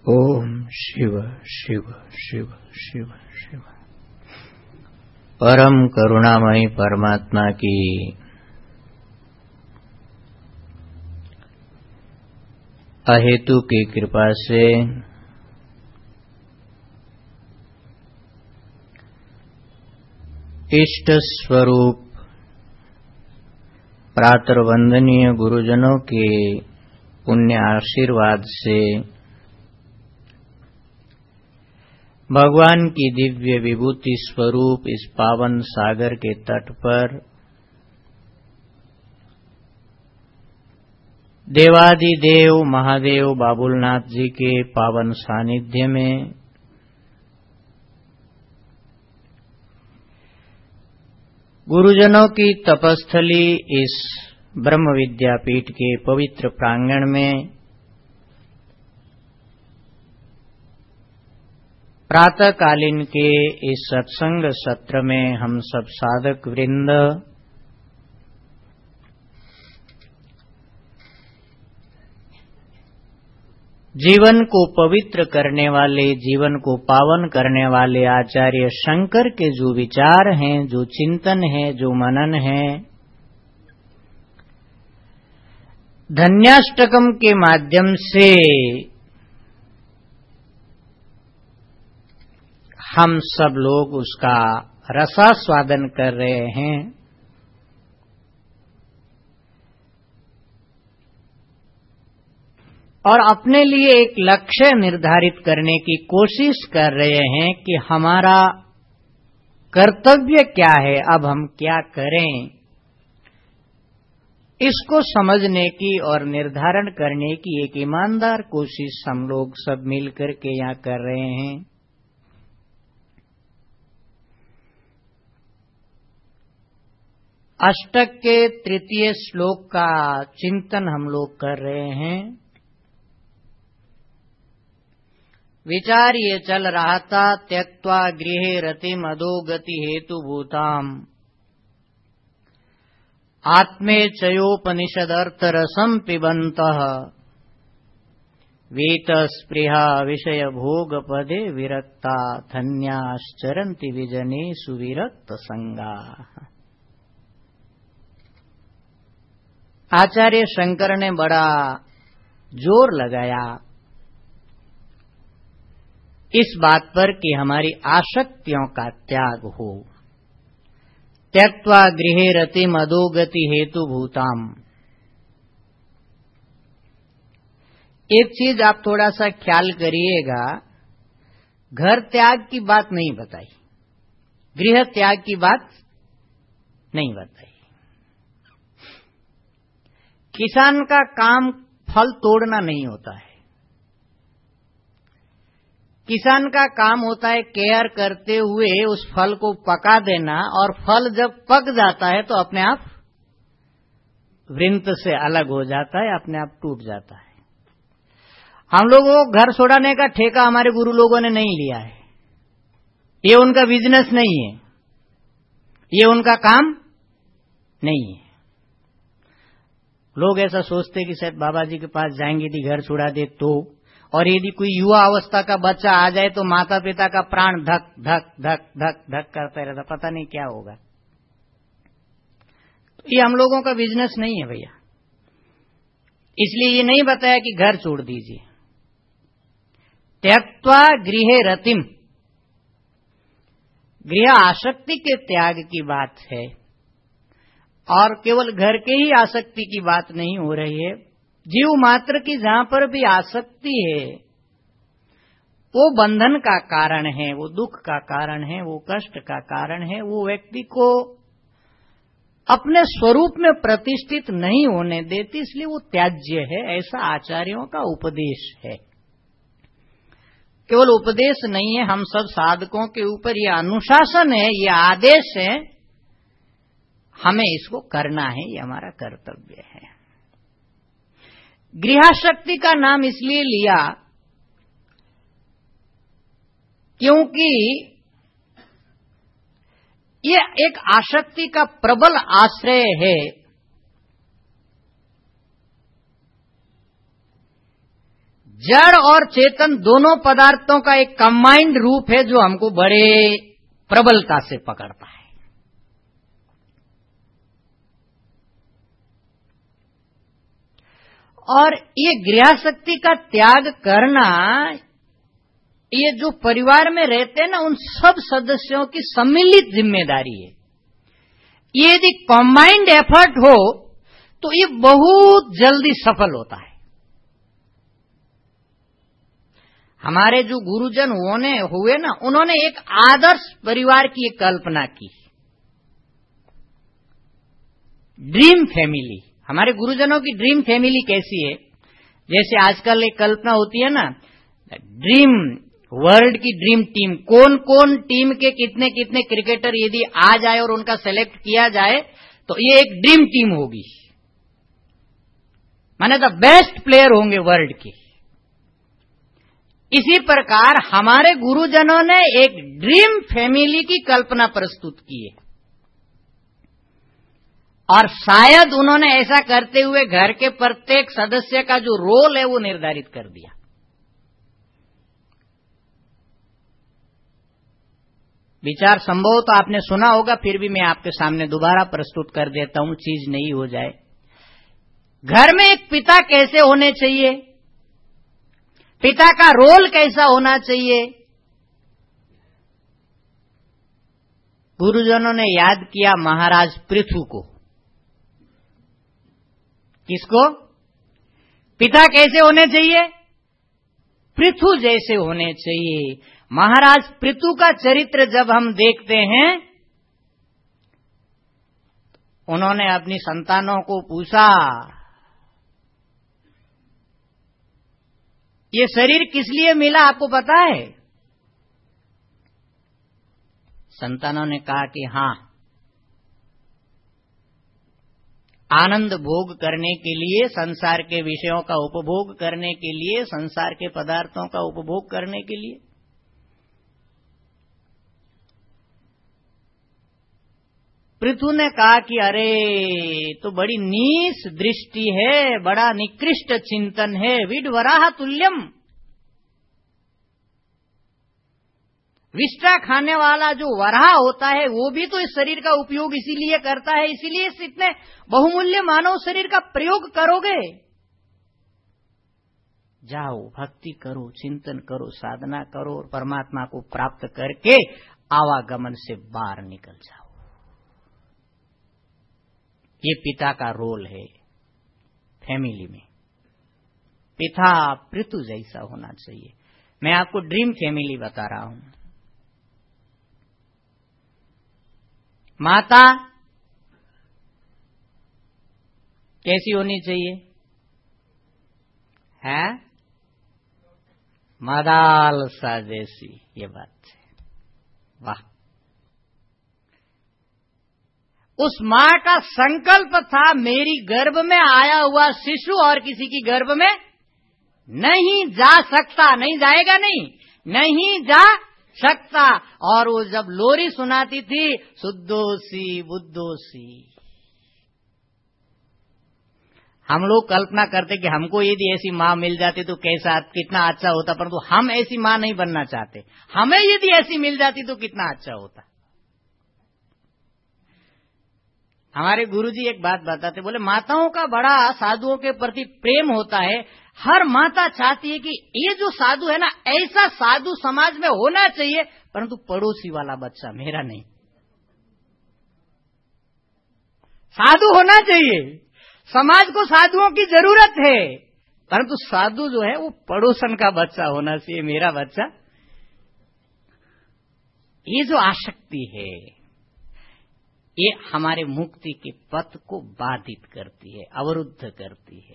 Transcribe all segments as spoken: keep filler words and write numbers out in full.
ओम शिव शिव शिव शिव शिव। परम करुणामयी परमात्मा की अहेतु की कृपा से इष्ट स्वरूप प्रातर्वंदनीय गुरुजनों के पुण्य आशीर्वाद से भगवान की दिव्य विभूति स्वरूप इस पावन सागर के तट पर देवादिदेव महादेव बाबुलनाथ जी के पावन सानिध्य में गुरुजनों की तपस्थली इस ब्रह्म विद्यापीठ के पवित्र प्रांगण में प्रातःकालीन के इस सत्संग सत्र में हम सब साधक वृंद जीवन को पवित्र करने वाले, जीवन को पावन करने वाले आचार्य शंकर के जो विचार हैं, जो चिंतन है, जो मनन है, धन्याष्टकम के माध्यम से हम सब लोग उसका रसास्वादन कर रहे हैं। और अपने लिए एक लक्ष्य निर्धारित करने की कोशिश कर रहे हैं कि हमारा कर्तव्य क्या है, अब हम क्या करें। इसको समझने की और निर्धारण करने की एक ईमानदार कोशिश हम लोग सब मिलकर के यहाँ कर रहे हैं। अष्टक के तृतीय श्लोक का चिंतन हम लोग कर रहे हैं। विचार ये चल रहा था, त्यक्त्वा गृहे रतिम अधोगति हेतु भूताम आत्मे चयोपनिषदर्थ रसम पिबन्तः वीत स्पृहा विषय भोग पदे विरक्ता धन्याश्चरन्ति विजने सुविरक्त संगा। आचार्य शंकर ने बड़ा जोर लगाया इस बात पर कि हमारी आसक्तियों का त्याग हो। त्यक्त्वा गृहे रतिम अधोगति हेतु भूताम। एक चीज आप थोड़ा सा ख्याल करिएगा, घर त्याग की बात नहीं बताई, गृह त्याग की बात नहीं बताई। किसान का काम फल तोड़ना नहीं होता है। किसान का काम होता है केयर करते हुए उस फल को पका देना, और फल जब पक जाता है तो अपने आप वृंत से अलग हो जाता है, अपने आप टूट जाता है। हम लोगों को घर छोड़ाने का ठेका हमारे गुरु लोगों ने नहीं लिया है। ये उनका बिजनेस नहीं है, ये उनका काम नहीं है। लोग ऐसा सोचते कि शायद बाबा जी के पास जाएंगे यदि घर छुड़ा दे तो, और यदि कोई युवा अवस्था का बच्चा आ जाए तो माता पिता का प्राण धक धक धक धक धक करता रहता, पता नहीं क्या होगा। तो ये हम लोगों का बिजनेस नहीं है भैया। इसलिए ये नहीं बताया कि घर छोड़ दीजिए। त्यक्त्वा गृहे रतिम, गृह आसक्ति के त्याग की बात है, और केवल घर के ही आसक्ति की बात नहीं हो रही है। जीव मात्र की जहां पर भी आसक्ति है वो बंधन का कारण है, वो दुख का कारण है, वो कष्ट का कारण है, वो व्यक्ति को अपने स्वरूप में प्रतिष्ठित नहीं होने देती, इसलिए वो त्याज्य है। ऐसा आचार्यों का उपदेश है। केवल उपदेश नहीं है, हम सब साधकों के ऊपर ये अनुशासन है, ये आदेश है, हमें इसको करना है, ये हमारा कर्तव्य है। गृहाशक्ति का नाम इसलिए लिया क्योंकि ये एक आसक्ति का प्रबल आश्रय है। जड़ और चेतन दोनों पदार्थों का एक कंबाइंड रूप है जो हमको बड़े प्रबलता से पकड़ता है। और ये गृहशक्ति का त्याग करना, ये जो परिवार में रहते हैं ना, उन सब सदस्यों की सम्मिलित जिम्मेदारी है। ये यदि कंबाइंड एफर्ट हो तो ये बहुत जल्दी सफल होता है। हमारे जो गुरुजन होने हुए ना, उन्होंने एक आदर्श परिवार की एक कल्पना की, ड्रीम फैमिली। हमारे गुरुजनों की ड्रीम फैमिली कैसी है? जैसे आजकल एक कल्पना होती है ना, ड्रीम वर्ल्ड की ड्रीम टीम, कौन कौन टीम के कितने कितने क्रिकेटर यदि आ जाए और उनका सेलेक्ट किया जाए तो ये एक ड्रीम टीम होगी, माने द बेस्ट प्लेयर होंगे वर्ल्ड के। इसी प्रकार हमारे गुरुजनों ने एक ड्रीम फैमिली की कल्पना प्रस्तुत की है, और शायद उन्होंने ऐसा करते हुए घर के प्रत्येक सदस्य का जो रोल है वो निर्धारित कर दिया। विचार संभव तो आपने सुना होगा, फिर भी मैं आपके सामने दोबारा प्रस्तुत कर देता हूं, चीज नई हो जाए। घर में एक पिता कैसे होने चाहिए, पिता का रोल कैसा होना चाहिए, गुरुजनों ने याद किया महाराज पृथु को। किसको? पिता कैसे होने चाहिए? पृथु जैसे होने चाहिए। महाराज पृथु का चरित्र जब हम देखते हैं, उन्होंने अपनी संतानों को पूछा, ये शरीर किस लिए मिला आपको पता है? संतानों ने कहा कि हां, आनंद भोग करने के लिए, संसार के विषयों का उपभोग करने के लिए, संसार के पदार्थों का उपभोग करने के लिए। पृथु ने कहा कि अरे तो बड़ी नीच दृष्टि है, बड़ा निकृष्ट चिंतन है। विडवराह तुल्यम, विष्टा खाने वाला जो वराह होता है वो भी तो इस शरीर का उपयोग इसीलिए करता है, इसीलिए इस इतने बहुमूल्य मानव शरीर का प्रयोग करोगे। जाओ, भक्ति करो, चिंतन करो, साधना करो और परमात्मा को प्राप्त करके आवागमन से बाहर निकल जाओ। ये पिता का रोल है फैमिली में। पिता पृथु जैसा होना चाहिए। मैं आपको ड्रीम फैमिली बता रहा हूं। माता कैसी होनी चाहिए? है मदालसा जैसी। ये बात है, वाह। उस मां का संकल्प था, मेरी गर्भ में आया हुआ शिशु और किसी की गर्भ में नहीं जा सकता, नहीं जाएगा, नहीं नहीं जा सकता। और वो जब लोरी सुनाती थी, शुद्धोसी बुद्धोसी, हम लोग कल्पना करते कि हमको यदि ऐसी मां मिल जाती तो कैसा, कितना अच्छा होता, परंतु हम ऐसी मां नहीं बनना चाहते। हमें यदि ऐसी मिल जाती तो कितना अच्छा होता। हमारे गुरुजी एक बात बताते, बोले माताओं का बड़ा साधुओं के प्रति प्रेम होता है। हर माता चाहती है कि ये जो साधु है ना, ऐसा साधु समाज में होना चाहिए, परंतु पड़ोसी वाला बच्चा मेरा नहीं। साधु होना चाहिए, समाज को साधुओं की जरूरत है, परंतु साधु जो है वो पड़ोसन का बच्चा होना चाहिए, मेरा बच्चा। ये जो आसक्ति है, ये हमारे मुक्ति के पथ को बाधित करती है, अवरुद्ध करती है।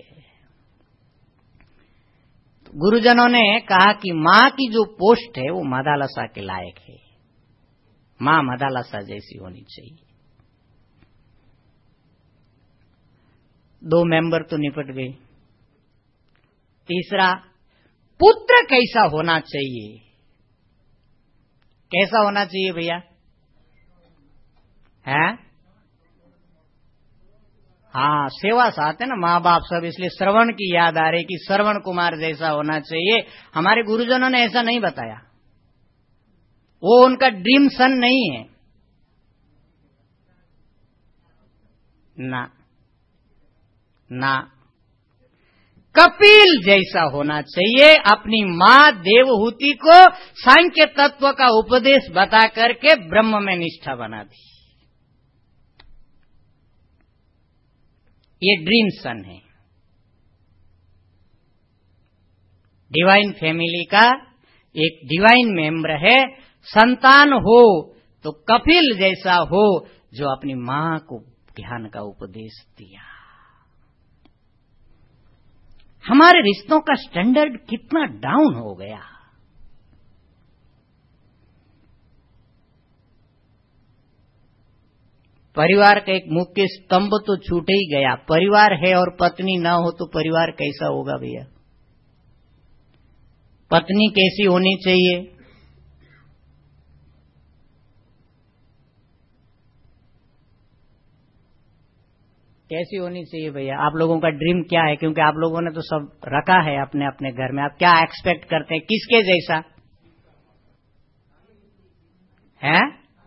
तो गुरुजनों ने कहा कि मां की जो पोस्ट है वो मदालसा के लायक है। मां मदालसा जैसी होनी चाहिए। दो मेंबर तो निपट गए। तीसरा, पुत्र कैसा होना चाहिए? कैसा होना चाहिए भैया? है? हाँ, सेवा साथ है ना, माँ बाप सब, इसलिए श्रवण की याद आ रही कि श्रवण कुमार जैसा होना चाहिए। हमारे गुरुजनों ने ऐसा नहीं बताया, वो उनका ड्रीम सन नहीं है ना ना। कपिल जैसा होना चाहिए। अपनी मां देवहूति को सांख्य तत्व का उपदेश बता करके ब्रह्म में निष्ठा बना दी। ये ड्रीम सन है, डिवाइन फैमिली का एक डिवाइन मेंबर है। संतान हो तो कपिल जैसा हो, जो अपनी मां को ज्ञान का उपदेश दिया। हमारे रिश्तों का स्टैंडर्ड कितना डाउन हो गया। परिवार का एक मुख्य स्तंभ तो छूट ही गया। परिवार है और पत्नी ना हो तो परिवार कैसा होगा भैया? पत्नी कैसी होनी चाहिए? कैसी होनी चाहिए भैया? आप लोगों का ड्रीम क्या है? क्योंकि आप लोगों ने तो सब रखा है अपने अपने घर में। आप क्या एक्सपेक्ट करते हैं? किसके जैसा है?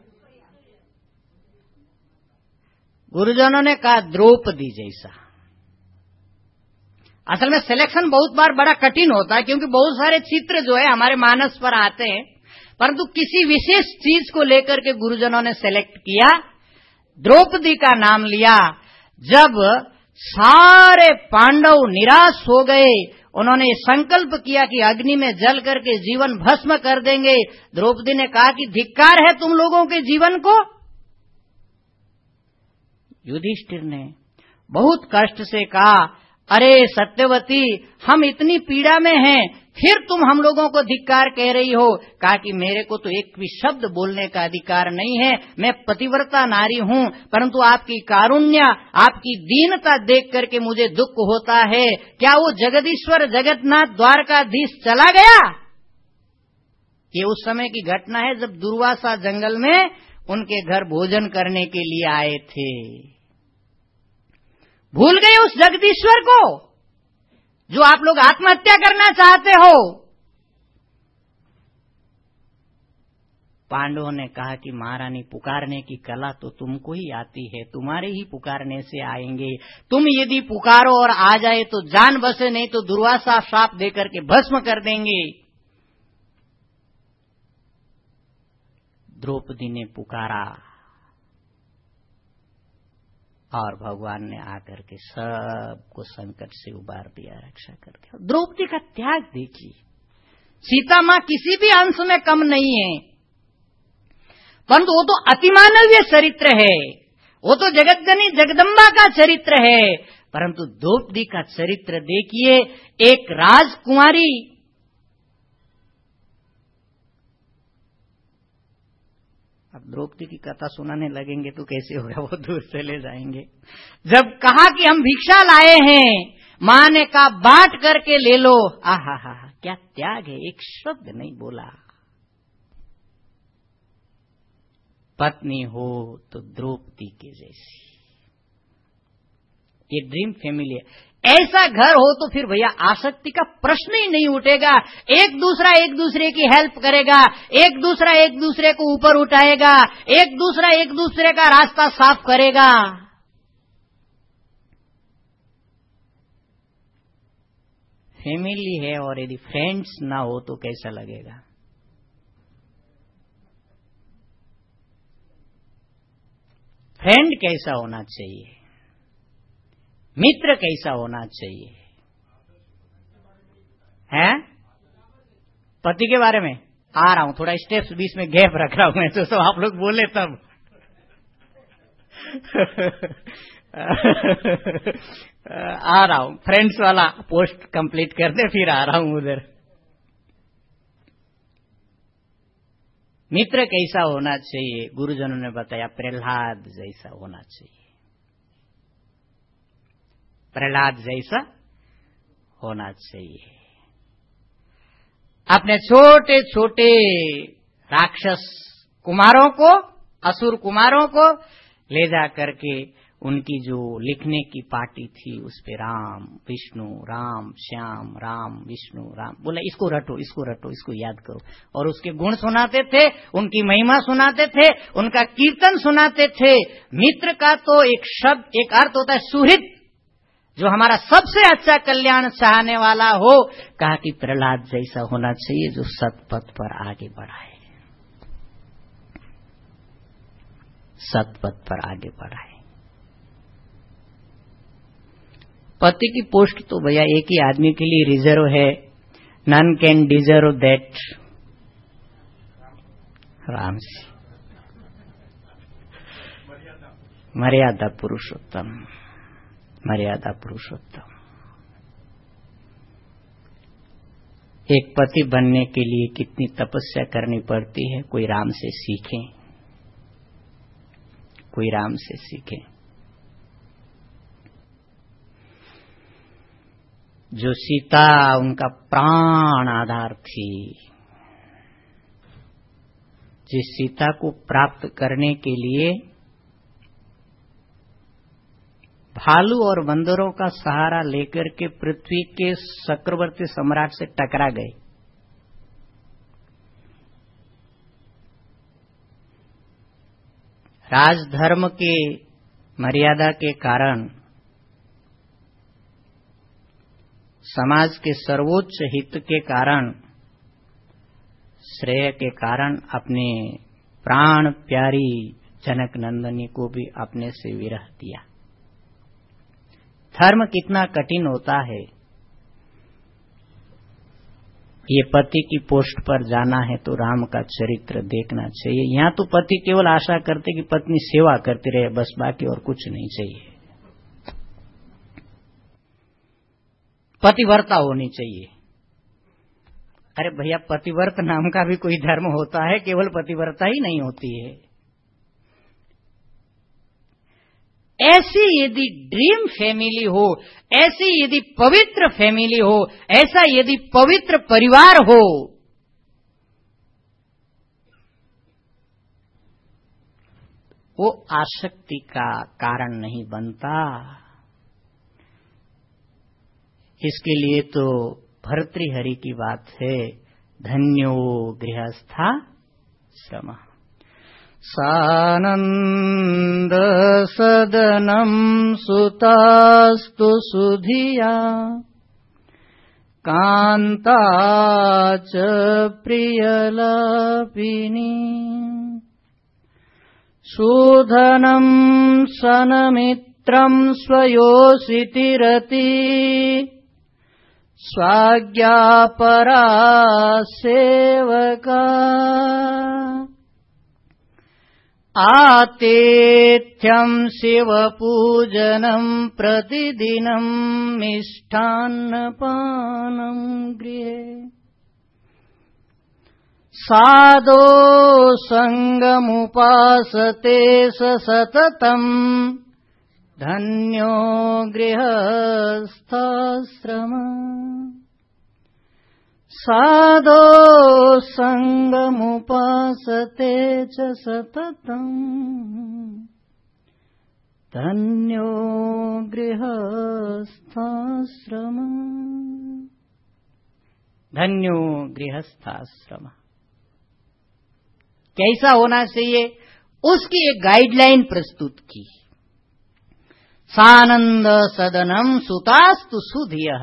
गुरुजनों ने कहा द्रौपदी जैसा। असल में सिलेक्शन बहुत बार बड़ा कठिन होता है, क्योंकि बहुत सारे चित्र जो है हमारे मानस पर आते हैं, परंतु किसी विशेष चीज को लेकर के गुरुजनों ने सेलेक्ट किया, द्रौपदी का नाम लिया। जब सारे पांडव निराश हो गए, उन्होंने संकल्प किया कि अग्नि में जल करके जीवन भस्म कर देंगे। द्रौपदी ने कहा कि धिक्कार है तुम लोगों के जीवन को। युधिष्ठिर ने बहुत कष्ट से कहा, अरे सत्यवती, हम इतनी पीड़ा में हैं, फिर तुम हम लोगों को धिक्कार कह रही हो। कहा कि मेरे को तो एक भी शब्द बोलने का अधिकार नहीं है, मैं पतिव्रता नारी हूं, परंतु आपकी कारुण्य, आपकी दीनता देख करके मुझे दुख होता है। क्या वो जगदीश्वर जगन्नाथ द्वारकाधीश चला गया? ये उस समय की घटना है जब दुर्वासा जंगल में उनके घर भोजन करने के लिए आए थे। भूल गए उस जगदीश्वर को जो आप लोग आत्महत्या करना चाहते हो? पांडवों ने कहा कि महारानी, पुकारने की कला तो तुमको ही आती है, तुम्हारे ही पुकारने से आएंगे। तुम यदि पुकारो और आ जाए तो जान बसे, नहीं तो दुर्वासा श्राप देकर के भस्म कर देंगे। द्रौपदी ने पुकारा और भगवान ने आकर के सबको संकट से उबार दिया, रक्षा कर दिया। द्रौपदी का त्याग देखिए। सीता मां किसी भी अंश में कम नहीं है, परंतु वो तो अतिमानवीय चरित्र है, वो तो जगतजनी जगदम्बा का चरित्र है। परंतु द्रौपदी का चरित्र देखिए, एक राजकुमारी, अब द्रौपदी की कथा सुनाने लगेंगे तो कैसे होगा, वो दूर चले जाएंगे। जब कहा कि हम भिक्षा लाए हैं, मां ने कहा बांट करके ले लो। आहा हा हा, क्या त्याग है, एक शब्द नहीं बोला। पत्नी हो तो द्रौपदी के जैसी, ये ड्रीम फैमिली है। ऐसा घर हो तो फिर भैया आसक्ति का प्रश्न ही नहीं उठेगा। एक दूसरा एक दूसरे की हेल्प करेगा, एक दूसरा एक दूसरे को ऊपर उठाएगा, एक दूसरा एक दूसरे का रास्ता साफ करेगा। फैमिली है और यदि फ्रेंड्स ना हो तो कैसा लगेगा? फ्रेंड कैसा होना चाहिए? मित्र कैसा होना चाहिए? हैं? पति के बारे में आ रहा हूं, थोड़ा स्टेप्स बीच में गैप रख रहा हूं मैं, तो, तो आप लोग बोले तब। आ रहा हूं, फ्रेंड्स वाला पोस्ट कंप्लीट कर दे, फिर आ रहा हूं उधर। मित्र कैसा होना चाहिए? गुरुजनों ने बताया प्रहलाद जैसा होना चाहिए। प्रहलाद जैसा होना चाहिए। अपने छोटे छोटे राक्षस कुमारों को, असुर कुमारों को ले जा करके उनकी जो लिखने की पार्टी थी उस पे राम विष्णु राम श्याम राम विष्णु राम, बोला इसको रटो इसको रटो इसको याद करो, और उसके गुण सुनाते थे, उनकी महिमा सुनाते थे, उनका कीर्तन सुनाते थे। मित्र का तो एक शब्द एक अर्थ होता है सुहृद, जो हमारा सबसे अच्छा कल्याण चाहने वाला हो। कहा कि प्रहलाद जैसा होना चाहिए जो सतपथ पर आगे बढ़ाए, सतपथ पर आगे बढ़ाए। पति की पोस्ट तो भैया एक ही आदमी के लिए रिजर्व है, none can deserve that, Ram ji मर्यादा पुरुषोत्तम, मर्यादा पुरुषोत्तम। एक पति बनने के लिए कितनी तपस्या करनी पड़ती है, कोई राम से सीखे, कोई राम से सीखे। जो सीता उनका प्राण आधार थी, जिस सीता को प्राप्त करने के लिए भालू और बंदरों का सहारा लेकर के पृथ्वी के चक्रवर्ती सम्राट से टकरा गए, राजधर्म के मर्यादा के कारण, समाज के सर्वोच्च हित के कारण, श्रेय के कारण अपने प्राण प्यारी जनक नंदनी को भी अपने से विरह दिया। धर्म कितना कठिन होता है। ये पति की पोस्ट पर जाना है तो राम का चरित्र देखना चाहिए। यहाँ तो पति केवल आशा करते कि पत्नी सेवा करती रहे, बस, बाकी और कुछ नहीं चाहिए। पतिव्रता होनी चाहिए। अरे भैया, पतिव्रत नाम का भी कोई धर्म होता है, केवल पतिव्रता ही नहीं होती है। ऐसी यदि ड्रीम फैमिली हो, ऐसी यदि पवित्र फैमिली हो, ऐसा यदि पवित्र परिवार हो, वो आसक्ति का कारण नहीं बनता। इसके लिए तो भर्तृहरि की बात है, धन्यो गृहस्था श्रम। सानंद सदनम सुतास्तु सुधिया कांता च प्रियलापिनी सुधनम सनमित्रम स्वयोषितिरति स्वाज्ञापरा सेवका आतिथ्यं शिवपूजनं प्रतिदिनं मिष्टान्नपानं गृहे साधो संगमुपासते स सततम् धन्यो गृहस्थाश्रम। साधो संगमुपासते च सततम् धन्यो गृहस्थाश्रम। धन्यो गृहस्थाश्रम कैसा होना चाहिए, उसकी एक गाइडलाइन प्रस्तुत की। सानंद सदनम सुतास्तु सुधियः,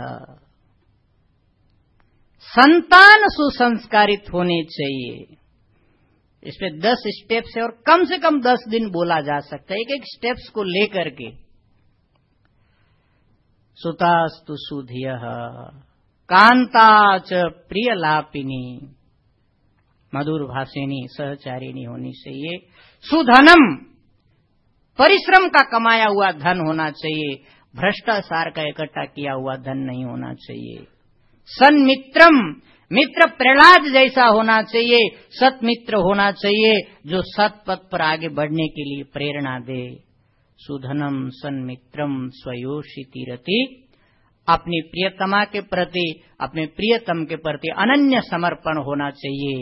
संतान सुसंस्कारित होने चाहिए। इसमें दस स्टेप्स है और कम से कम दस दिन बोला जा सकता है, एक एक स्टेप्स को लेकर के। सुतास्तु सुधियः कांता च प्रियलापिनी, मधुर भाषिणी सहचारिणी होनी चाहिए। सुधनम, परिश्रम का कमाया हुआ धन होना चाहिए, भ्रष्टाचार का इकट्ठा किया हुआ धन नहीं होना चाहिए। सन्मित्रम, मित्र प्रहलाद जैसा होना चाहिए, सतमित्र होना चाहिए जो सतपथ पर आगे बढ़ने के लिए प्रेरणा दे। सुधनम सन्मित्रम स्वयोषितिरति, अपनी प्रियतमा के प्रति, अपने प्रियतम के प्रति अनन्य समर्पण होना चाहिए।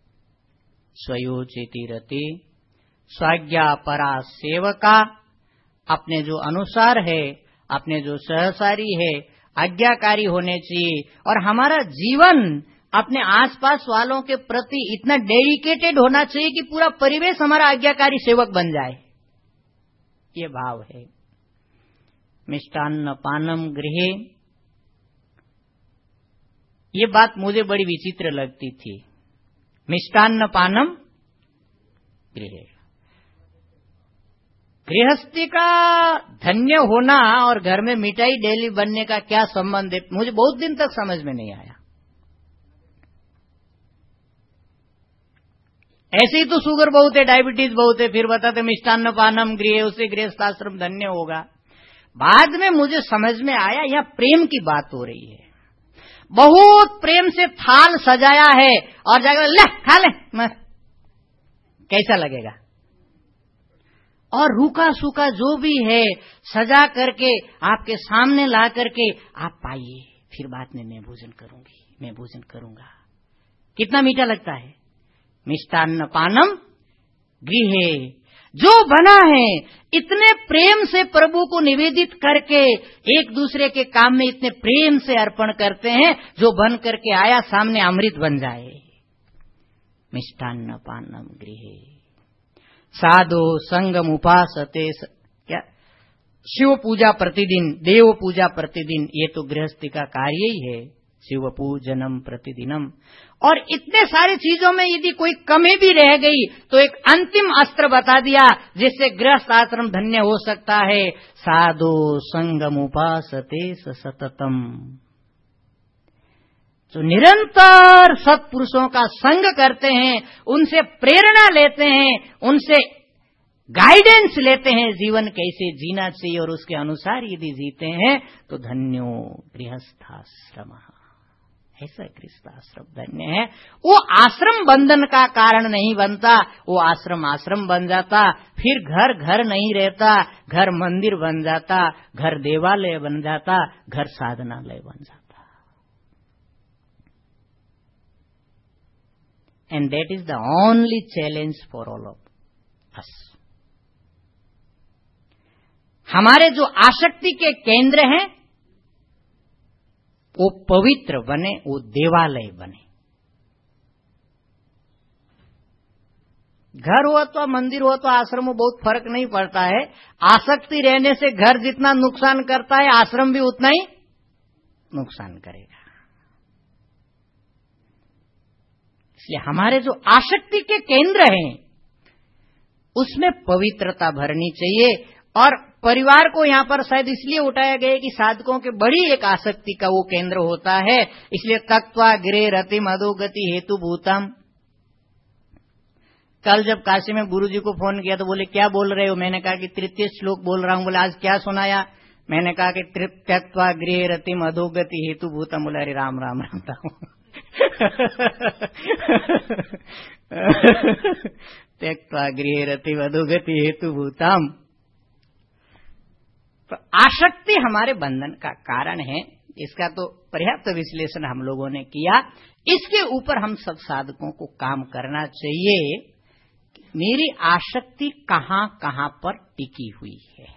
स्वयोचितिरति स्वाज्ञा परा सेवका, अपने जो अनुसार है, अपने जो सहसारी है, आज्ञाकारी होने चाहिए। और हमारा जीवन अपने आसपास वालों के प्रति इतना डेडिकेटेड होना चाहिए कि पूरा परिवेश हमारा आज्ञाकारी सेवक बन जाए। ये भाव है। मिष्टान्न पानम गृहे, ये बात मुझे बड़ी विचित्र लगती थी। मिष्टान्न पानम गृहे, गृहस्थी का धन्य होना और घर में मिठाई डेली बनने का क्या संबंध है, मुझे बहुत दिन तक समझ में नहीं आया। ऐसे ही तो शुगर बहुत है, डायबिटीज बहुत है, फिर बताते मिष्टान्न पानम गृहे, उससे गृहस्थाश्रम धन्य होगा। बाद में मुझे समझ में आया यह प्रेम की बात हो रही है। बहुत प्रेम से थाल सजाया है और जाकर ले खा ले, मस्त, कैसा लगेगा। और रूखा सूखा जो भी है सजा करके आपके सामने ला करके आप पाइए, फिर बाद में मैं भोजन करूंगी, मैं भोजन करूंगा। कितना मीठा लगता है। मिष्टान्न पानम गृहे, जो बना है इतने प्रेम से प्रभु को निवेदित करके एक दूसरे के काम में इतने प्रेम से अर्पण करते हैं, जो बन करके आया सामने अमृत बन जाए। मिष्टान्न पानम गृहे, साधो संगम उपासते, क्या शिव पूजा प्रतिदिन, देव पूजा प्रतिदिन, ये तो गृहस्थी का कार्य ही है। शिव पूजनम प्रतिदिनम। और इतने सारी चीजों में यदि कोई कमी भी रह गई तो एक अंतिम अस्त्र बता दिया जिससे गृहस्थ आश्रम धन्य हो सकता है। साधो संगम उपासते सततम, जो निरंतर सत्पुरुषों का संग करते हैं, उनसे प्रेरणा लेते हैं, उनसे गाइडेंस लेते हैं, जीवन कैसे जीना चाहिए और उसके अनुसार यदि जीते हैं तो धन्यो गृहस्थाश्रम, ऐसा गृहस्थाश्रम धन्य है। वो आश्रम बंधन का कारण नहीं बनता, वो आश्रम आश्रम बन जाता, फिर घर घर नहीं रहता, घर मंदिर बन जाता, घर देवालय बन जाता, घर साधनालय बन जाता। And that is the only challenge for all of us. हमारे जो आसक्ति के केंद्र हैं वो पवित्र बने, वो देवालय बने। घर हुआ तो मंदिर हुआ तो आश्रम में बहुत फर्क नहीं पड़ता है। आसक्ति रहने से घर जितना नुकसान करता है, आश्रम भी उतना ही नुकसान करेगा। इसलिए हमारे जो आसक्ति के केंद्र हैं उसमें पवित्रता भरनी चाहिए। और परिवार को यहां पर शायद इसलिए उठाया गया कि साधकों के बड़ी एक आसक्ति का वो केंद्र होता है, इसलिए तक्त्वा गिरे रतिम अधोगति हेतु भूतम। कल जब काशी में गुरुजी को फोन किया तो बोले क्या बोल रहे हो, मैंने कहा कि तृतीय श्लोक बोल रहा हूं। बोले आज क्या सुनाया, मैंने कहा कि त्यक्त्वा गृहे रतिम अधोगति हेतु भूतम। बोले अरे राम राम राम था त्यक्त्वा गृहे रतिम अधोगति हेतु भूतम। तो आसक्ति हमारे बंधन का कारण है, इसका तो पर्याप्त विश्लेषण हम लोगों ने किया। इसके ऊपर हम सब साधकों को काम करना चाहिए। मेरी आसक्ति कहां कहां पर टिकी हुई है।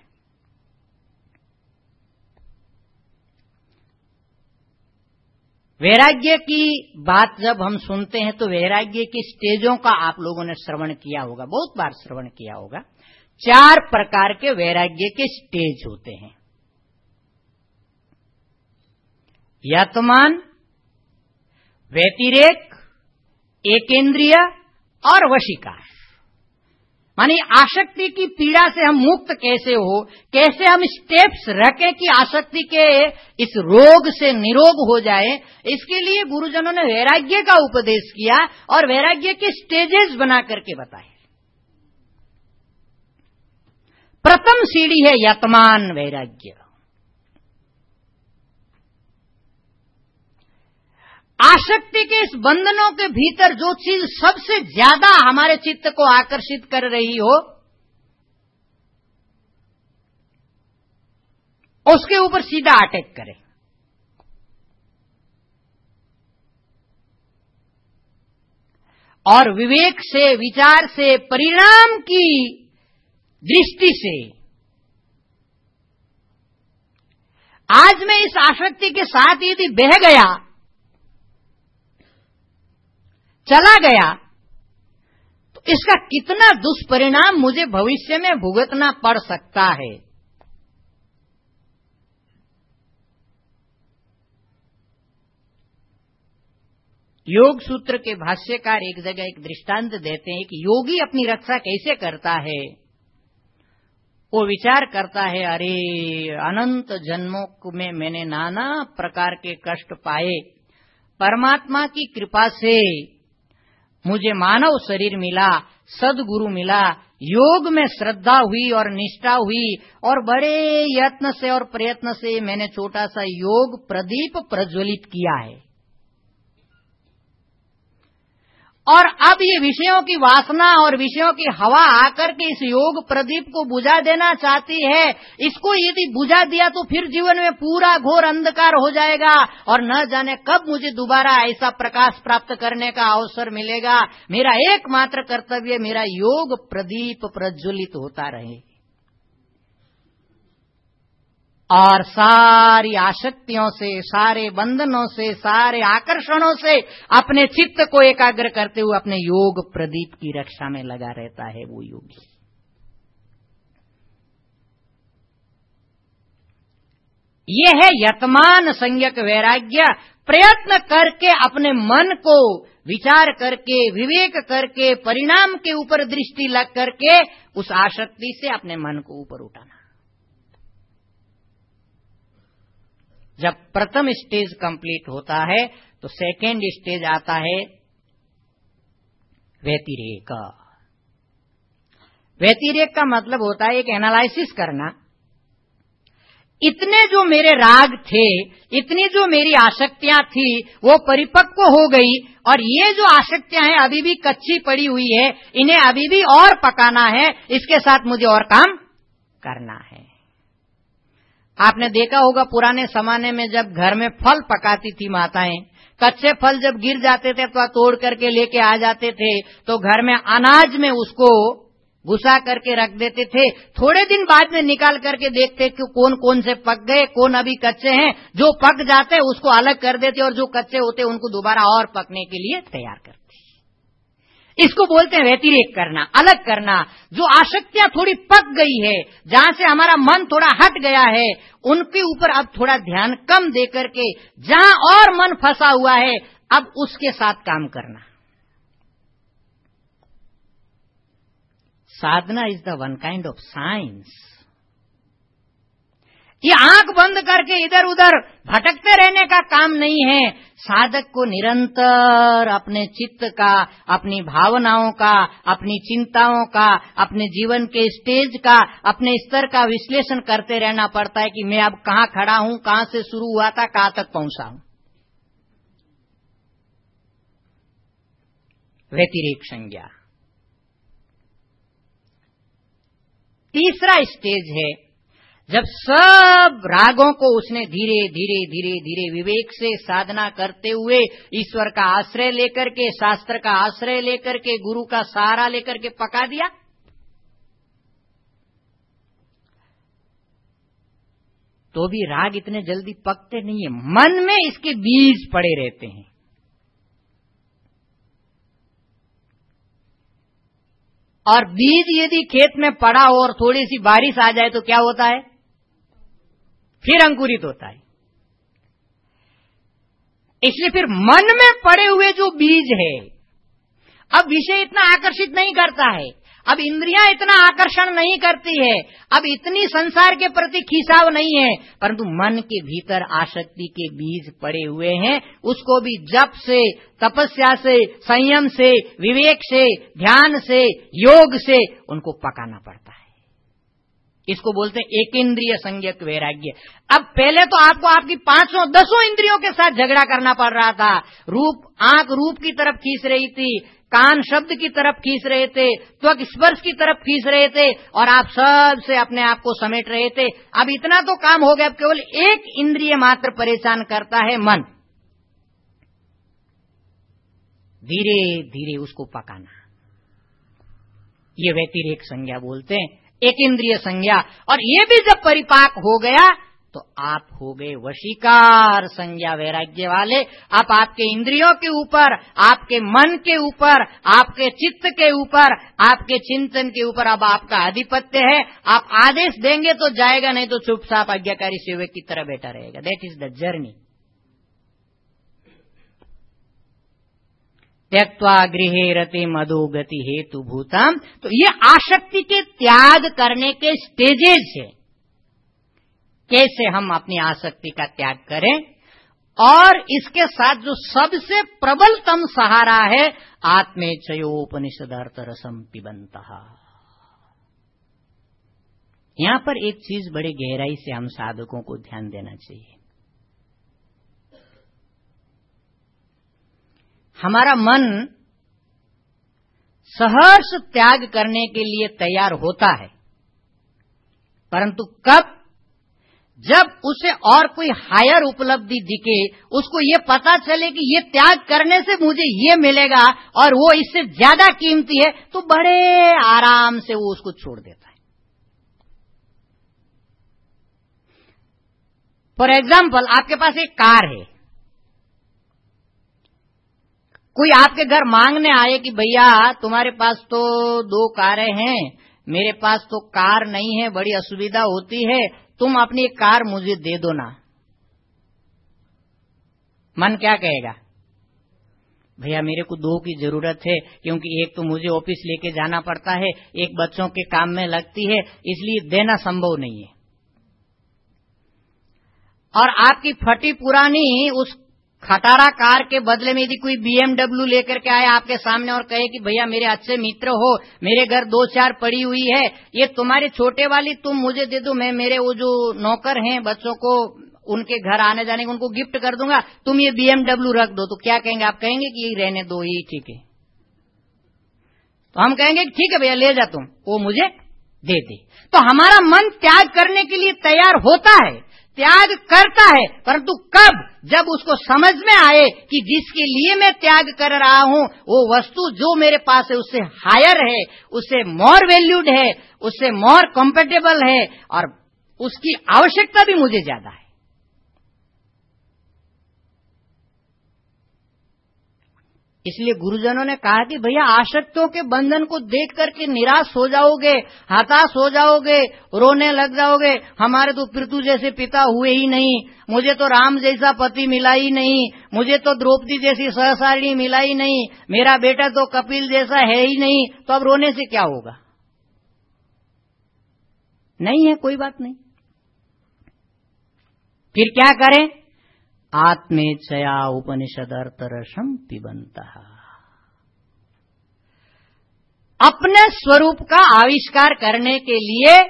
वैराग्य की बात जब हम सुनते हैं तो वैराग्य की स्टेजों का आप लोगों ने श्रवण किया होगा, बहुत बार श्रवण किया होगा। चार प्रकार के वैराग्य के स्टेज होते हैं। यतमान, व्यतिरेक, एकेंद्रिय और वशीकार। मानी आसक्ति की पीड़ा से हम मुक्त कैसे हो, कैसे हम स्टेप्स रखें कि आसक्ति के इस रोग से निरोग हो जाए, इसके लिए गुरुजनों ने वैराग्य का उपदेश किया और वैराग्य के स्टेजेस बना करके बताए। प्रथम सीढ़ी है यतमान वैराग्य। आसक्ति के इस बंधनों के भीतर जो चीज सबसे ज्यादा हमारे चित्त को आकर्षित कर रही हो, उसके ऊपर सीधा अटैक करें। और विवेक से, विचार से, परिणाम की दृष्टि से आज मैं इस आसक्ति के साथ यदि बह गया, चला गया, तो इसका कितना दुष्परिणाम मुझे भविष्य में भुगतना पड़ सकता है। योग सूत्र के भाष्यकार एक जगह एक दृष्टांत देते हैं कि योगी अपनी रक्षा कैसे करता है। वो विचार करता है, अरे अनंत जन्मों में मैंने नाना प्रकार के कष्ट पाए, परमात्मा की कृपा से मुझे मानव शरीर मिला, सद्गुरु मिला, योग में श्रद्धा हुई और निष्ठा हुई, और बड़े यत्न से और प्रयत्न से मैंने छोटा सा योग प्रदीप प्रज्वलित किया है, और अब ये विषयों की वासना और विषयों की हवा आकर के इस योग प्रदीप को बुझा देना चाहती है। इसको यदि बुझा दिया तो फिर जीवन में पूरा घोर अंधकार हो जाएगा, और न जाने कब मुझे दोबारा ऐसा प्रकाश प्राप्त करने का अवसर मिलेगा। मेरा एकमात्र कर्तव्य मेरा योग प्रदीप प्रज्वलित होता रहे, और सारी आसक्तियों से, सारे बंधनों से, सारे आकर्षणों से अपने चित्त को एकाग्र करते हुए अपने योग प्रदीप की रक्षा में लगा रहता है वो योगी। ये है यतमान संज्ञक वैराग्य। प्रयत्न करके अपने मन को विचार करके, विवेक करके, परिणाम के ऊपर दृष्टि लग करके उस आसक्ति से अपने मन को ऊपर उठाना। जब प्रथम स्टेज कंप्लीट होता है तो सेकेंड स्टेज आता है व्यतिरेक। व्यतिरेक का मतलब होता है एक एनालिसिस करना। इतने जो मेरे राग थे, इतनी जो मेरी आसक्तियां थी, वो परिपक्व हो गई, और ये जो आसक्तियां हैं अभी भी कच्ची पड़ी हुई है, इन्हें अभी भी और पकाना है, इसके साथ मुझे और काम करना है। आपने देखा होगा पुराने जमाने में जब घर में फल पकाती थी माताएं, कच्चे फल जब गिर जाते थे तो तोड़ करके लेके आ जाते थे, तो घर में अनाज में उसको घुसा करके रख देते थे। थोड़े दिन बाद में निकाल करके देखते कि कौन कौन से पक गए, कौन अभी कच्चे हैं। जो पक जाते उसको अलग कर देते, और जो कच्चे होते उनको दोबारा और पकने के लिए तैयार करते। इसको बोलते हैं व्यतिरेक करना, अलग करना। जो आसक्तियां थोड़ी पक गई है, जहां से हमारा मन थोड़ा हट गया है, उनके ऊपर अब थोड़ा ध्यान कम दे करके जहां और मन फंसा हुआ है अब उसके साथ काम करना। साधना is the one kind of science. ये आंख बंद करके इधर उधर भटकते रहने का काम नहीं है। साधक को निरंतर अपने चित्त का, अपनी भावनाओं का, अपनी चिंताओं का, अपने जीवन के स्टेज का, अपने स्तर का विश्लेषण करते रहना पड़ता है कि मैं अब कहां खड़ा हूं, कहां से शुरू हुआ था, कहां तक पहुंचा हूं। व्यतिरेक संज्ञा। तीसरा स्टेज है जब सब रागों को उसने धीरे धीरे धीरे धीरे विवेक से साधना करते हुए, ईश्वर का आश्रय लेकर के, शास्त्र का आश्रय लेकर के, गुरु का सहारा लेकर के पका दिया। तो भी राग इतने जल्दी पकते नहीं है, मन में इसके बीज पड़े रहते हैं। और बीज यदि खेत में पड़ा हो और थोड़ी सी बारिश आ जाए तो क्या होता है? फिर अंकुरित होता है। इसलिए फिर मन में पड़े हुए जो बीज है, अब विषय इतना आकर्षित नहीं करता है, अब इंद्रियां इतना आकर्षण नहीं करती है, अब इतनी संसार के प्रति खिंचाव नहीं है, परंतु मन के भीतर आसक्ति के बीज पड़े हुए हैं। उसको भी जप से, तपस्या से, संयम से, विवेक से, ध्यान से, योग से उनको पकाना पड़ता है। इसको बोलते हैं एक इंद्रिय संज्ञक वैराग्य। अब पहले तो आपको आपकी पांचों दसों इंद्रियों के साथ झगड़ा करना पड़ रहा था। रूप, आंख रूप की तरफ खींच रही थी, कान शब्द की तरफ खींच रहे थे, त्वक स्पर्श की तरफ खींच रहे थे, और आप सब से अपने आप को समेट रहे थे। अब इतना तो काम हो गया, अब केवल एक इंद्रिय मात्र परेशान करता है, मन। धीरे धीरे उसको पकाना, ये व्यतिरेक संज्ञा बोलते हैं, एक इंद्रिय संज्ञा। और ये भी जब परिपाक हो गया तो आप हो गए वशीकार संज्ञा वैराग्य वाले। आप आपके इंद्रियों के ऊपर, आपके मन के ऊपर, आपके चित्त के ऊपर, आपके चिंतन के ऊपर अब आपका आधिपत्य है। आप आदेश देंगे तो जाएगा, नहीं तो चुपचाप आज्ञाकारी सेवक की तरह बैठा रहेगा। That is the journey. त्यक्त्वा गृहे रते मधोगति हेतु भूतम। तो ये आसक्ति के त्याग करने के स्टेजेस है, कैसे हम अपनी आसक्ति का त्याग करें। और इसके साथ जो सबसे प्रबलतम सहारा है, आत्मेच्छयोपनिषदर्थ रसम पिबन्तः। यहां पर एक चीज बड़ी गहराई से हम साधकों को ध्यान देना चाहिए। हमारा मन सहर्ष त्याग करने के लिए तैयार होता है, परंतु कब? जब उसे और कोई हायर उपलब्धि दिखे, उसको ये पता चले कि ये त्याग करने से मुझे ये मिलेगा और वो इससे ज्यादा कीमती है, तो बड़े आराम से वो उसको छोड़ देता है। फॉर एग्जाम्पल, आपके पास एक कार है, कोई आपके घर मांगने आए कि भैया तुम्हारे पास तो दो कारें हैं, मेरे पास तो कार नहीं है, बड़ी असुविधा होती है, तुम अपनी एक कार मुझे दे दो ना। मन क्या कहेगा? भैया मेरे को दो की जरूरत है, क्योंकि एक तो मुझे ऑफिस लेके जाना पड़ता है, एक बच्चों के काम में लगती है, इसलिए देना संभव नहीं है। और आपकी फटी पुरानी उस खटारा कार के बदले में यदि कोई बीएमडब्ल्यू लेकर के आए आपके सामने और कहे कि भैया मेरे अच्छे मित्र हो, मेरे घर दो चार पड़ी हुई है, ये तुम्हारी छोटे वाली तुम मुझे दे दो, मैं मेरे वो जो नौकर हैं बच्चों को उनके घर आने जाने को उनको गिफ्ट कर दूंगा, तुम ये बीएमडब्ल्यू रख दो। तो क्या कहेंगे आप? कहेंगे कि ये रहने दो, ये ठीक है। तो हम कहेंगे ठीक है भैया ले जा तुम, वो मुझे दे दे। तो हमारा मन त्याग करने के लिए तैयार होता है, त्याग करता है, परंतु कब? जब उसको समझ में आए कि जिसके लिए मैं त्याग कर रहा हूं वो वस्तु जो मेरे पास है उससे हायर है, उससे मोर वैल्यूड है, उससे मोर कंपेटेबल है और उसकी आवश्यकता भी मुझे ज्यादा है। इसलिए गुरुजनों ने कहा कि भैया आसक्तियों के बंधन को देख करके निराश हो जाओगे, हताश हो जाओगे, रोने लग जाओगे, हमारे तो पृथु जैसे पिता हुए ही नहीं, मुझे तो राम जैसा पति मिला ही नहीं, मुझे तो द्रौपदी जैसी सहसारिणी मिला ही नहीं, मेरा बेटा तो कपिल जैसा है ही नहीं, तो अब रोने से क्या होगा? नहीं है, कोई बात नहीं। फिर क्या करें? आत्मेच्छया उपनिषदर्थ रसम पिबन्तः। अपने स्वरूप का आविष्कार करने के लिए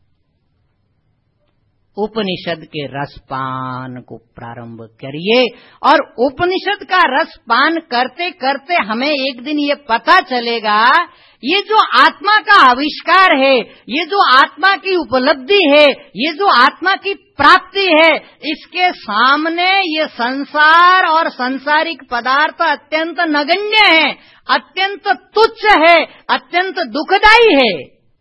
उपनिषद के रसपान को प्रारंभ करिए। और उपनिषद का रसपान करते करते हमें एक दिन ये पता चलेगा, ये जो आत्मा का आविष्कार है, ये जो आत्मा की उपलब्धि है, ये जो आत्मा की प्राप्ति है, इसके सामने ये संसार और सांसारिक पदार्थ अत्यंत नगण्य है, अत्यंत तुच्छ है, अत्यंत दुखदायी है।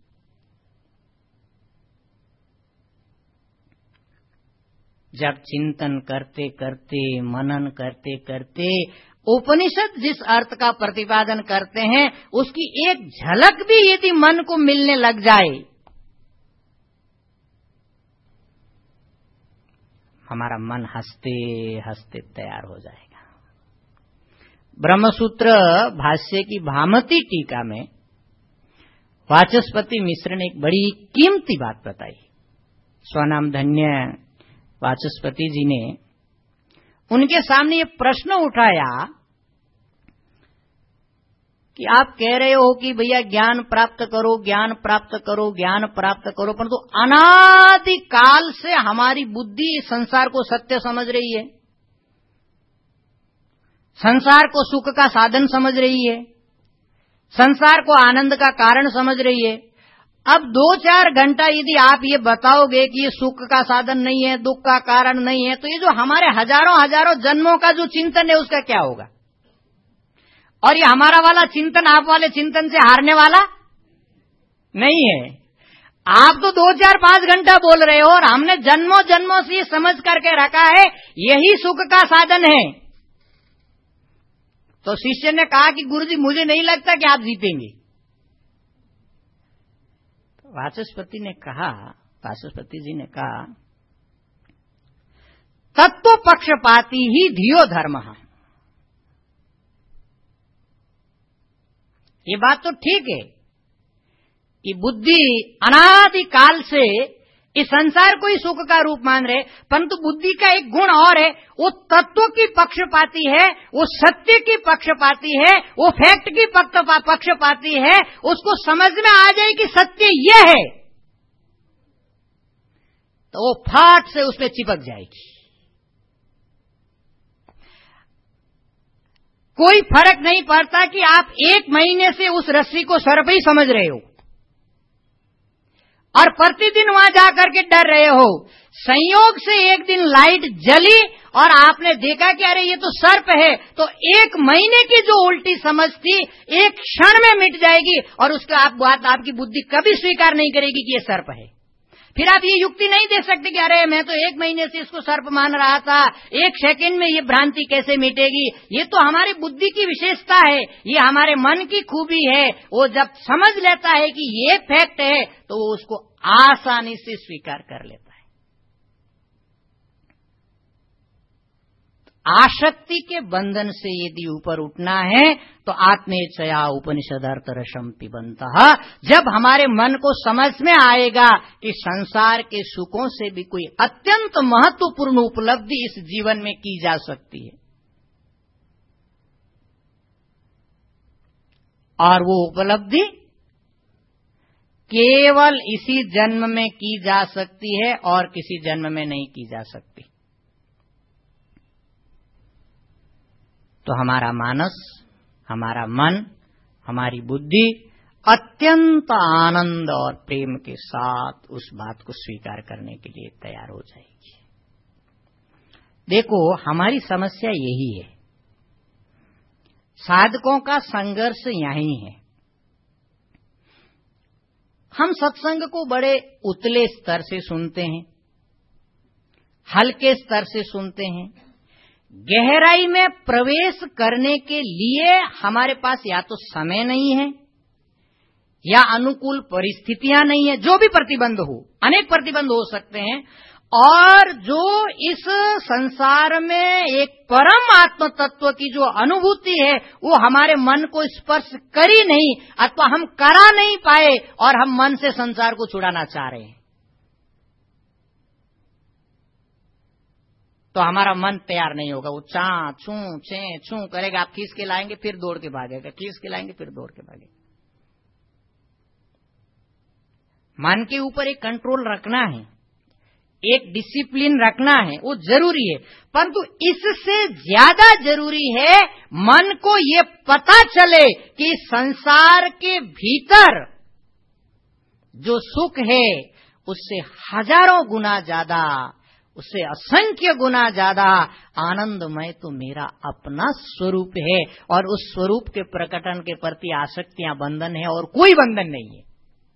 जब चिंतन करते करते, मनन करते करते उपनिषद जिस अर्थ का प्रतिपादन करते हैं उसकी एक झलक भी यदि मन को मिलने लग जाए, हमारा मन हंसते हंसते तैयार हो जाएगा। ब्रह्मसूत्र भाष्य की भामती टीका में वाचस्पति मिश्र ने एक बड़ी कीमती बात बताई। स्वनाम धन्य वाचस्पति जी ने उनके सामने ये प्रश्न उठाया कि आप कह रहे हो कि भैया ज्ञान प्राप्त करो, ज्ञान प्राप्त करो, ज्ञान प्राप्त करो, परंतु तो अनादि काल से हमारी बुद्धि संसार को सत्य समझ रही है, संसार को सुख का साधन समझ रही है, संसार को आनंद का कारण समझ रही है। अब दो चार घंटा यदि आप ये बताओगे कि ये सुख का साधन नहीं है, दुख का कारण नहीं है, तो ये जो हमारे हजारों हजारों जन्मों का जो चिंतन है उसका क्या होगा? और ये हमारा वाला चिंतन आप वाले चिंतन से हारने वाला नहीं है। आप तो दो चार पांच घंटा बोल रहे हो और हमने जन्मों जन्मों से ये समझ करके रखा है यही सुख का साधन है। तो शिष्य ने कहा कि गुरुजी मुझे नहीं लगता कि आप जीतेंगे। तो वाचस्पति ने कहा वाचस्पति जी ने कहा तत्व पक्षपाती ही धियो धर्म। ये बात तो ठीक है कि बुद्धि अनादि काल से इस संसार को ही सुख का रूप मान रहे, परंतु बुद्धि का एक गुण और है, वो तत्व की पक्षपाती है, वो सत्य की पक्षपाती है, वो फैक्ट की पक्षपाती है। उसको समझ में आ जाए कि सत्य यह है तो वो फाट से उस पर चिपक जाएगी। कोई फर्क नहीं पड़ता कि आप एक महीने से उस रस्सी को सर पे ही समझ रहे हो और प्रतिदिन वहां जाकर के डर रहे हो। संयोग से एक दिन लाइट जली और आपने देखा कि अरे ये तो सर्प है, तो एक महीने की जो उल्टी समझ थी एक क्षण में मिट जाएगी और उसका आप बात आपकी बुद्धि कभी स्वीकार नहीं करेगी कि ये सर्प है। फिर आप ये युक्ति नहीं दे सकते कि अरे मैं तो एक महीने से इसको सर्प मान रहा था, एक सेकंड में ये भ्रांति कैसे मिटेगी। ये तो हमारी बुद्धि की विशेषता है, ये हमारे मन की खूबी है। वो जब समझ लेता है कि ये फैक्ट है तो वो उसको आसानी से स्वीकार कर लेता है। आशक्ति के बंधन से यदि ऊपर उठना है तो आत्मेच्छया उपनिषदर्थ रसम पिबन्तः। जब हमारे मन को समझ में आएगा कि संसार के सुखों से भी कोई अत्यंत महत्वपूर्ण उपलब्धि इस जीवन में की जा सकती है और वो उपलब्धि केवल इसी जन्म में की जा सकती है और किसी जन्म में नहीं की जा सकती, तो हमारा मानस, हमारा मन, हमारी बुद्धि अत्यंत आनंद और प्रेम के साथ उस बात को स्वीकार करने के लिए तैयार हो जाएगी। देखो, हमारी समस्या यही है, साधकों का संघर्ष यही है। हम सत्संग को बड़े उतले स्तर से सुनते हैं, हल्के स्तर से सुनते हैं। गहराई में प्रवेश करने के लिए हमारे पास या तो समय नहीं है या अनुकूल परिस्थितियां नहीं है, जो भी प्रतिबंध हो, अनेक प्रतिबंध हो सकते हैं। और जो इस संसार में एक परम आत्म तत्व की जो अनुभूति है वो हमारे मन को स्पर्श करी नहीं अथवा हम करा नहीं पाए और हम मन से संसार को छुड़ाना चाह रहे हैं, तो हमारा मन तैयार नहीं होगा। वो चा छू छे छू करेगा, आप खींच के लाएंगे फिर दौड़ के भागेगा, खींच के लाएंगे फिर दौड़ के भागेगा। मन के ऊपर एक कंट्रोल रखना है, एक डिसिप्लिन रखना है, वो जरूरी है, परंतु इससे ज्यादा जरूरी है मन को ये पता चले कि संसार के भीतर जो सुख है उससे हजारों गुना ज्यादा, उससे असंख्य गुना ज्यादा आनंदमय तो मेरा अपना स्वरूप है और उस स्वरूप के प्रकटन के प्रति आसक्तियां बंधन है और कोई बंधन नहीं है।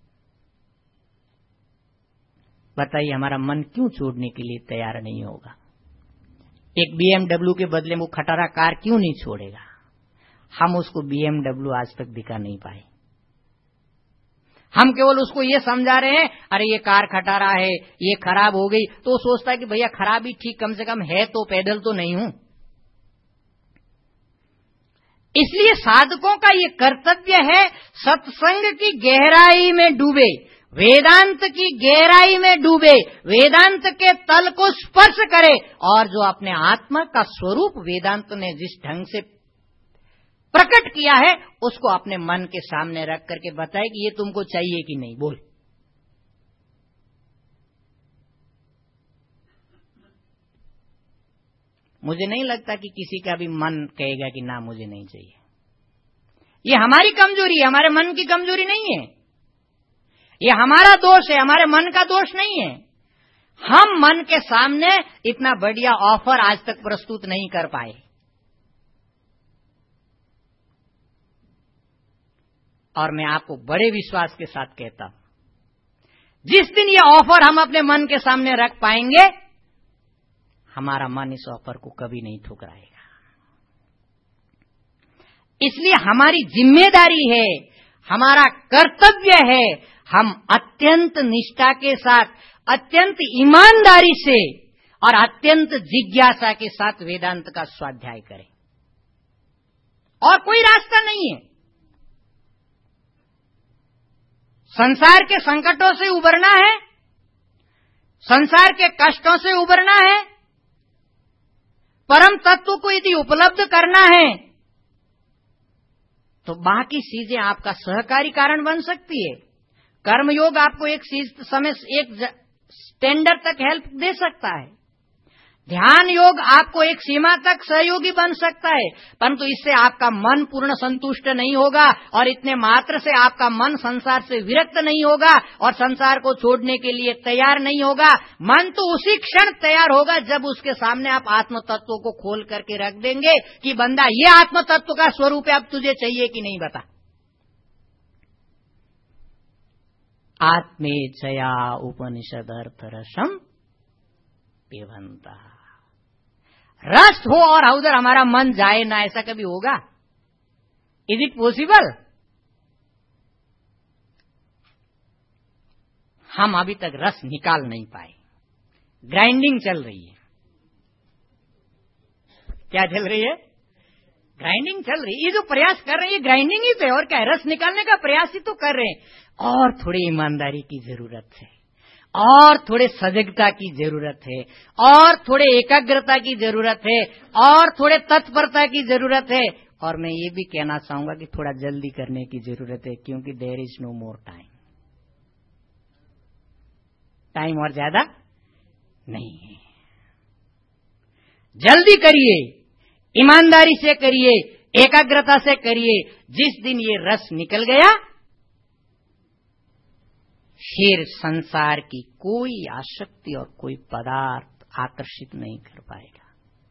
बताइए, हमारा मन क्यों छोड़ने के लिए तैयार नहीं होगा? एक बीएमडब्ल्यू के बदले में वो खटारा कार क्यों नहीं छोड़ेगा? हम उसको बीएमडब्ल्यू आज तक दिखा नहीं पाए। हम केवल उसको ये समझा रहे हैं, अरे ये कार खटारा है, ये खराब हो गई, तो वो सोचता है कि भैया खराब ही ठीक, कम से कम है तो, पैदल तो नहीं हूं। इसलिए साधकों का ये कर्तव्य है सत्संग की गहराई में डूबे, वेदांत की गहराई में डूबे, वेदांत के तल को स्पर्श करे और जो अपने आत्मा का स्वरूप वेदांत ने जिस ढंग से प्रकट किया है उसको अपने मन के सामने रख करके बताए कि ये तुमको चाहिए कि नहीं, बोल। मुझे नहीं लगता कि किसी का भी मन कहेगा कि ना मुझे नहीं चाहिए। ये हमारी कमजोरी है, हमारे मन की कमजोरी नहीं है, ये हमारा दोष है, हमारे मन का दोष नहीं है। हम मन के सामने इतना बढ़िया ऑफर आज तक प्रस्तुत नहीं कर पाए। और मैं आपको बड़े विश्वास के साथ कहता हूं, जिस दिन ये ऑफर हम अपने मन के सामने रख पाएंगे, हमारा मन इस ऑफर को कभी नहीं ठुकराएगा। इसलिए हमारी जिम्मेदारी है, हमारा कर्तव्य है, हम अत्यंत निष्ठा के साथ, अत्यंत ईमानदारी से और अत्यंत जिज्ञासा के साथ वेदांत का स्वाध्याय करें। और कोई रास्ता नहीं है। संसार के संकटों से उबरना है, संसार के कष्टों से उबरना है, परम तत्व को यदि उपलब्ध करना है, तो बाकी चीजें आपका सहकारी कारण बन सकती है। कर्मयोग आपको एक समय एक स्टैंडर्ड तक हेल्प दे सकता है, ध्यान योग आपको एक सीमा तक सहयोगी बन सकता है, परंतु इससे आपका मन पूर्ण संतुष्ट नहीं होगा और इतने मात्र से आपका मन संसार से विरक्त नहीं होगा और संसार को छोड़ने के लिए तैयार नहीं होगा। मन तो उसी क्षण तैयार होगा जब उसके सामने आप आत्म तत्व को खोल करके रख देंगे कि बंदा ये आत्म तत्व का स्वरूप है, अब तुझे चाहिए कि नहीं बता। आत्मेच्छया उपनिषद अर्थ रसम पिबंता। रस हो और उधर हमारा मन जाए ना, ऐसा कभी होगा? Is it possible? हम अभी तक रस निकाल नहीं पाए, ग्राइंडिंग चल रही है। क्या चल रही है? ग्राइंडिंग चल रही है। ये जो प्रयास कर रहे हैं ये ग्राइंडिंग ही पे, और क्या है, रस निकालने का प्रयास ही तो कर रहे हैं। और थोड़ी ईमानदारी की जरूरत है, और थोड़े सजगता की जरूरत है, और थोड़े एकाग्रता की जरूरत है, और थोड़े तत्परता की जरूरत है। और मैं ये भी कहना चाहूंगा कि थोड़ा जल्दी करने की जरूरत है, क्योंकि there is no more time. Time और ज्यादा नहीं है। जल्दी करिए, ईमानदारी से करिए, एकाग्रता से करिए। जिस दिन ये रस निकल गया, फिर संसार की कोई आसक्ति और कोई पदार्थ आकर्षित नहीं कर पाएगा,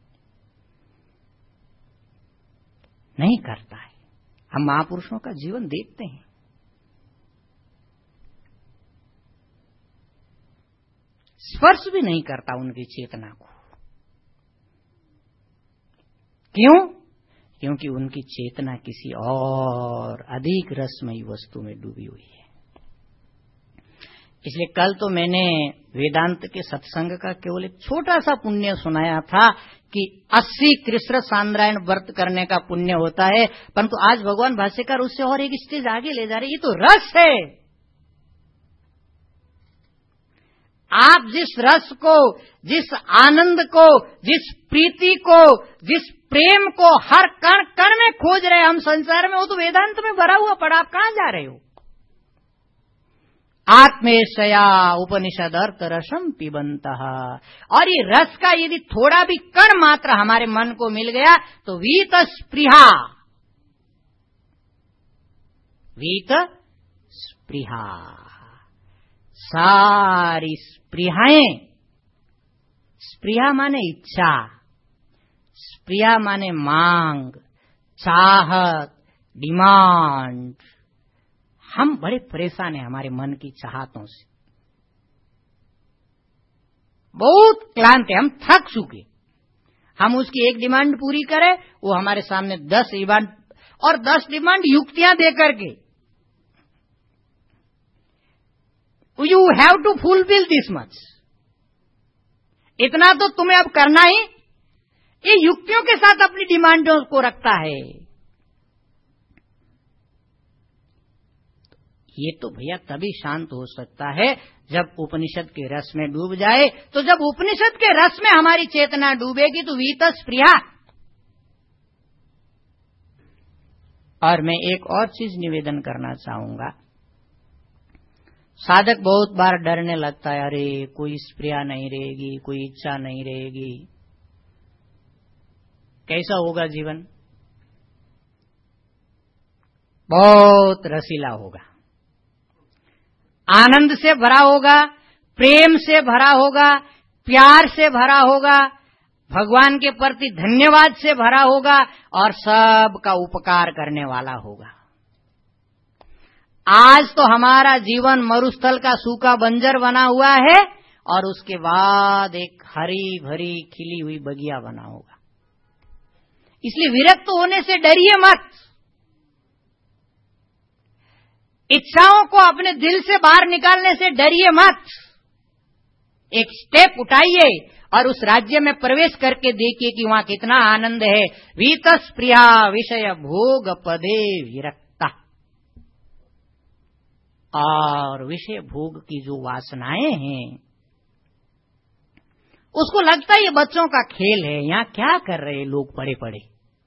नहीं करता है। हम महापुरुषों का जीवन देखते हैं, स्पर्श भी नहीं करता उनकी चेतना को। क्यों? क्योंकि उनकी चेतना किसी और अधिक रसमयी वस्तु में डूबी हुई है। इसलिए कल तो मैंने वेदांत के सत्संग का केवल एक छोटा सा पुण्य सुनाया था कि अस्सी कृष्ण सांद्रायण व्रत करने का पुण्य होता है, परंतु आज भगवान भाष्यकार उससे और एक स्टेज आगे ले जा रहे। ये तो रस है। आप जिस रस को, जिस आनंद को, जिस प्रीति को, जिस प्रेम को हर कण कण में खोज रहे हैं हम संसार में, वो तो वेदांत में भरा हुआ पड़ा। आप कहां जा रहे हो? आत्मेशया उपनिषद अर्थ रसम पिबंतः। और ये रस का यदि थोड़ा भी कण मात्र हमारे मन को मिल गया तो वीत स्पृहा, वीत स्पृहा, सारी स्पृहाएं, स्पृहा माने इच्छा, स्पृहा माने मांग, चाहत, डिमांड। हम बड़े परेशान हैं हमारे मन की चाहतों से, बहुत क्लांत है, हम थक चुके। हम उसकी एक डिमांड पूरी करें, वो हमारे सामने दस डिमांड, और दस डिमांड युक्तियां देकर के, you have to fulfil this much, इतना तो तुम्हें अब करना ही। ये युक्तियों के साथ अपनी डिमांडों को रखता है। ये तो भैया तभी शांत हो सकता है जब उपनिषद के रस में डूब जाए। तो जब उपनिषद के रस में हमारी चेतना डूबेगी तो वीतस प्रिया। और मैं एक और चीज निवेदन करना चाहूंगा। साधक बहुत बार डरने लगता है, अरे कोई स्प्रिया नहीं रहेगी, कोई इच्छा नहीं रहेगी, कैसा होगा जीवन? बहुत रसीला होगा, आनंद से भरा होगा, प्रेम से भरा होगा, प्यार से भरा होगा, भगवान के प्रति धन्यवाद से भरा होगा और सबका उपकार करने वाला होगा। आज तो हमारा जीवन मरुस्थल का सूखा बंजर बना हुआ है और उसके बाद एक हरी भरी खिली हुई बगिया बना होगा। इसलिए विरक्त होने से डरिए मत। इच्छाओं को अपने दिल से बाहर निकालने से डरिए मत। एक स्टेप उठाइए और उस राज्य में प्रवेश करके देखिए कि वहां कितना आनंद है। वीतस प्रिया विषय भोग पदे विरक्ता। और विषय भोग की जो वासनाएं हैं, उसको लगता है ये बच्चों का खेल है, यहां क्या कर रहे हैं लोग पड़े पड़े।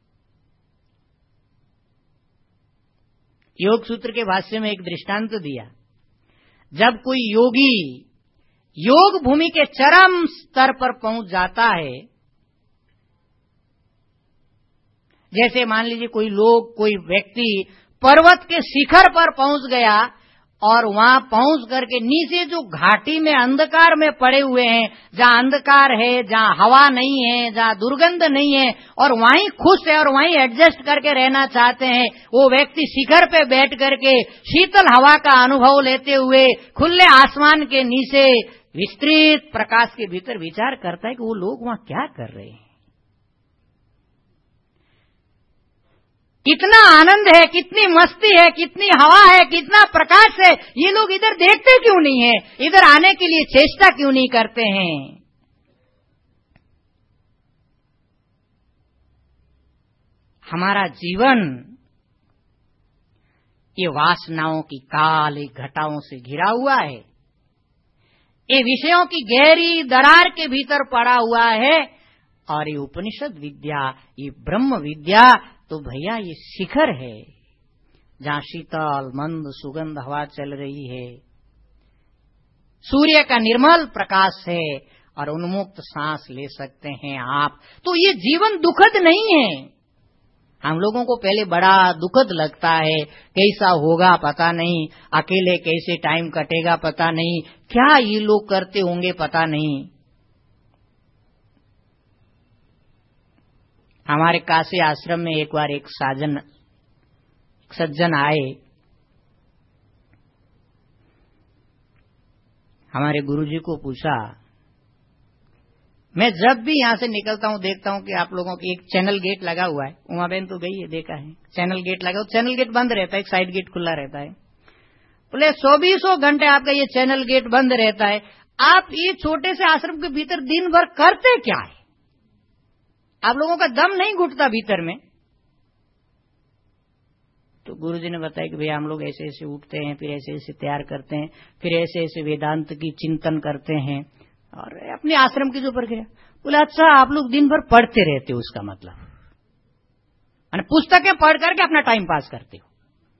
योग सूत्र के भाष्य में एक दृष्टांत दिया। जब कोई योगी योग भूमि के चरम स्तर पर पहुंच जाता है, जैसे मान लीजिए कोई लोग कोई व्यक्ति पर्वत के शिखर पर पहुंच गया और वहां पहुंच करके नीचे जो घाटी में अंधकार में पड़े हुए हैं, जहां अंधकार है, जहां हवा नहीं है, जहां दुर्गंध नहीं है, और वहीं खुश है और वहीं एडजस्ट करके रहना चाहते हैं, वो व्यक्ति शिखर पे बैठ करके शीतल हवा का अनुभव लेते हुए खुले आसमान के नीचे विस्तृत प्रकाश के भीतर विचार करता है कि वो लोग वहां क्या कर रहे हैं, कितना आनंद है, कितनी मस्ती है, कितनी हवा है, कितना प्रकाश है, ये लोग इधर देखते क्यों नहीं है, इधर आने के लिए चेष्टा क्यों नहीं करते हैं। हमारा जीवन ये वासनाओं की काली घटाओं से घिरा हुआ है, ये विषयों की गहरी दरार के भीतर पड़ा हुआ है। और ये उपनिषद विद्या, ये ब्रह्म विद्या तो भैया ये शिखर है, जहां शीतल मंद सुगंध हवा चल रही है, सूर्य का निर्मल प्रकाश है और उन्मुक्त सांस ले सकते हैं आप। तो ये जीवन दुखद नहीं है। हम लोगों को पहले बड़ा दुखद लगता है, कैसा होगा पता नहीं, अकेले कैसे टाइम कटेगा पता नहीं, क्या ये लोग करते होंगे पता नहीं। हमारे काशी आश्रम में एक बार एक साजन सज्जन आए, हमारे गुरुजी को पूछा, मैं जब भी यहां से निकलता हूं देखता हूं कि आप लोगों की एक चैनल गेट लगा हुआ है। उमा बहन तो गई है, देखा है, चैनल गेट लगा, चैनल गेट बंद रहता है, एक साइड गेट खुला रहता है। बोले चौबीसों घंटे आपका ये चैनल गेट बंद रहता है, आप ये छोटे से आश्रम के भीतर दिन भर करते क्या है, आप लोगों का दम नहीं घुटता भीतर में। तो गुरुजी ने बताया कि भैया हम लोग ऐसे ऐसे उठते हैं, फिर ऐसे ऐसे तैयार करते हैं, फिर ऐसे ऐसे वेदांत की चिंतन करते हैं और अपने आश्रम की जो प्रक्रिया। बोले अच्छा आप लोग दिन भर पढ़ते रहते हो, उसका मतलब यानी पुस्तकें पढ़ करके अपना टाइम पास करते हो।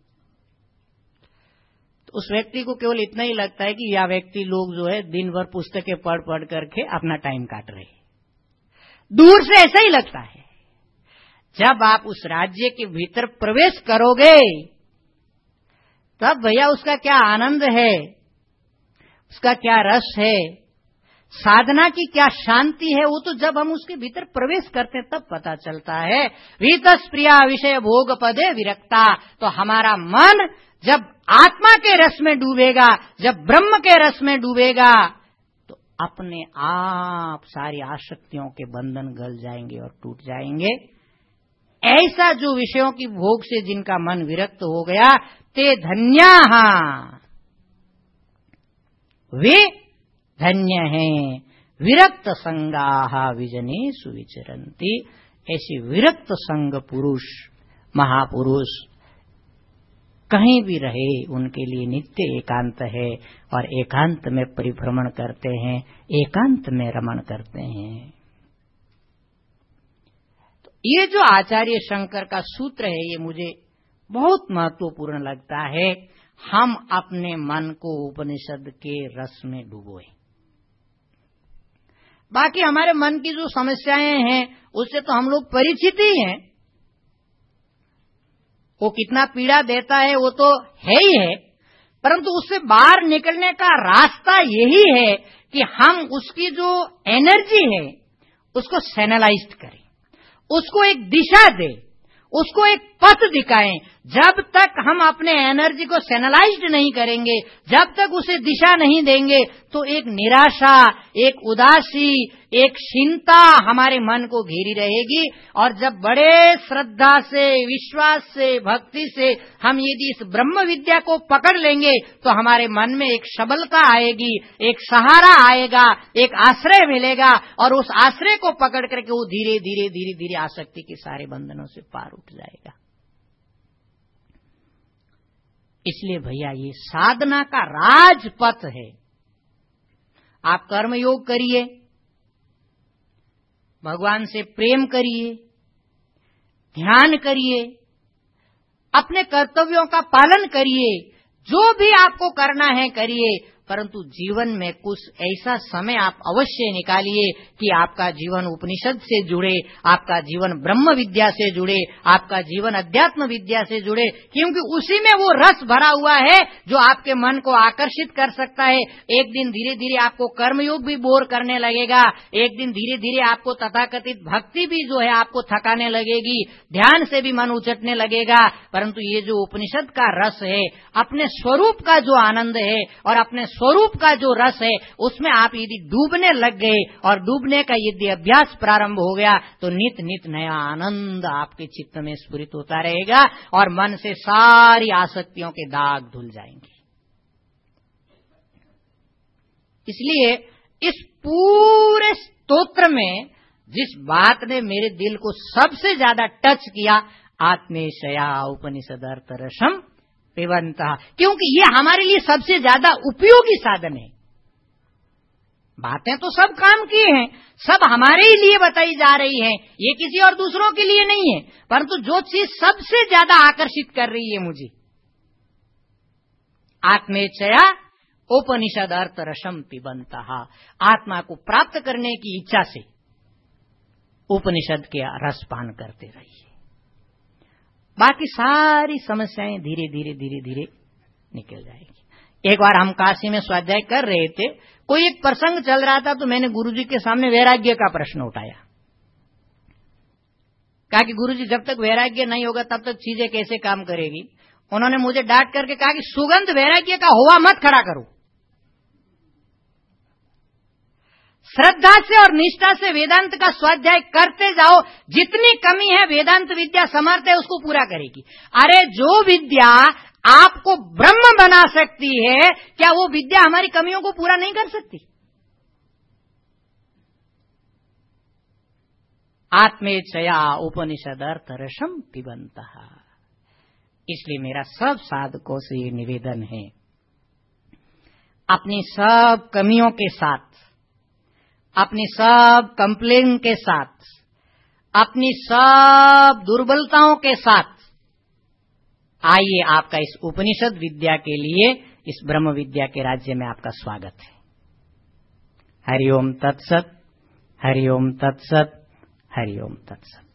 तो उस व्यक्ति को केवल इतना ही लगता है कि यह व्यक्ति लोग जो है दिन भर पुस्तकें पढ़ पढ़ करके अपना टाइम काट रहे हैं। दूर से ऐसा ही लगता है। जब आप उस राज्य के भीतर प्रवेश करोगे तब भैया उसका क्या आनंद है, उसका क्या रस है, साधना की क्या शांति है, वो तो जब हम उसके भीतर प्रवेश करते हैं तब पता चलता है। वीतस प्रिया विषय भोग पदे विरक्ता। तो हमारा मन जब आत्मा के रस में डूबेगा, जब ब्रह्म के रस में डूबेगा, तो अपने आप सारी आसक्तियों के बंधन गल जाएंगे और टूट जाएंगे। ऐसा जो विषयों की भोग से जिनका मन विरक्त हो गया, ते धन्या, वे धन्य हैं। विरक्त संगाहा विजने सुविचरंती। ऐसे विरक्त संग पुरुष, महापुरुष कहीं भी रहे उनके लिए नित्य एकांत है और एकांत में परिभ्रमण करते हैं, एकांत में रमण करते हैं। तो ये जो आचार्य शंकर का सूत्र है ये मुझे बहुत महत्वपूर्ण लगता है। हम अपने मन को उपनिषद के रस में डुबोए। बाकी हमारे मन की जो समस्याएं हैं उससे तो हम लोग परिचित ही हैं, वो कितना पीड़ा देता है वो तो है ही है, परंतु उससे बाहर निकलने का रास्ता यही है कि हम उसकी जो एनर्जी है उसको चैनलाइज करें, उसको एक दिशा दें, उसको एक पथ दिखाएं। जब तक हम अपने एनर्जी को चैनलाइज्ड नहीं करेंगे, जब तक उसे दिशा नहीं देंगे, तो एक निराशा, एक उदासी, एक चिंता हमारे मन को घेरी रहेगी। और जब बड़े श्रद्धा से, विश्वास से, भक्ति से हम यदि इस ब्रह्म विद्या को पकड़ लेंगे तो हमारे मन में एक सबलता आएगी, एक सहारा आएगा, एक आश्रय मिलेगा, और उस आश्रय को पकड़ करके वो धीरे धीरे धीरे धीरे आसक्ति के सारे बंधनों से पार उठ जाएगा। इसलिए भैया ये साधना का राजपथ है। आप कर्म योग करिए, भगवान से प्रेम करिए, ध्यान करिए, अपने कर्तव्यों का पालन करिए, जो भी आपको करना है करिए, परंतु जीवन में कुछ ऐसा समय आप अवश्य निकालिए कि आपका जीवन उपनिषद से जुड़े, आपका जीवन ब्रह्म विद्या से जुड़े, आपका जीवन अध्यात्म विद्या से जुड़े, क्योंकि उसी में वो रस भरा हुआ है जो आपके मन को आकर्षित कर सकता है। एक दिन धीरे धीरे आपको कर्मयोग भी बोर करने लगेगा, एक दिन धीरे धीरे आपको तथाकथित भक्ति भी जो है आपको थकाने लगेगी, ध्यान से भी मन उचटने लगेगा, परंतु ये जो उपनिषद का रस है, अपने स्वरूप का जो आनंद है और अपने स्वरूप का जो रस है, उसमें आप यदि डूबने लग गए और डूबने का यदि अभ्यास प्रारंभ हो गया तो नित नित नया आनंद आपके चित्त में स्फुरित होता रहेगा और मन से सारी आसक्तियों के दाग धुल जाएंगे। इसलिए इस पूरे स्तोत्र में जिस बात ने मेरे दिल को सबसे ज्यादा टच किया, आत्मेशया उपनिषदर्थ रसम पिबंतः, क्योंकि ये हमारे लिए सबसे ज्यादा उपयोगी साधन है। बातें तो सब काम की हैं, सब हमारे ही लिए बताई जा रही हैं, ये किसी और दूसरों के लिए नहीं है, परंतु जो चीज सबसे ज्यादा आकर्षित कर रही है मुझे, आत्मेच्छया उपनिषद अर्थ रसम पिबंतः, आत्मा को प्राप्त करने की इच्छा से उपनिषद के रसपान करते रहिए। बाकी सारी समस्याएं धीरे धीरे धीरे धीरे निकल जाएगी। एक बार हम काशी में स्वाध्याय कर रहे थे, कोई एक प्रसंग चल रहा था, तो मैंने गुरुजी के सामने वैराग्य का प्रश्न उठाया। कहा कि गुरुजी जब तक वैराग्य नहीं होगा तब तक चीजें कैसे काम करेगी। उन्होंने मुझे डांट करके कहा कि सुगंध वैराग्य का हुआ मत खड़ा करो, श्रद्धा से और निष्ठा से वेदांत का स्वाध्याय करते जाओ, जितनी कमी है वेदांत विद्या समर्थ है उसको पूरा करेगी। अरे जो विद्या आपको ब्रह्म बना सकती है, क्या वो विद्या हमारी कमियों को पूरा नहीं कर सकती? आत्मेच्छया उपनिषदर्थ रसम पिबंतः। इसलिए मेरा सब साधकों से ये निवेदन है, अपनी सब कमियों के साथ, अपनी सब कंप्लेन के साथ, अपनी सब दुर्बलताओं के साथ आइए, आपका इस उपनिषद विद्या के लिए, इस ब्रह्म विद्या के राज्य में आपका स्वागत है। हरिओम तत्सत, हरिओम तत्सत, हरिओम तत्सत।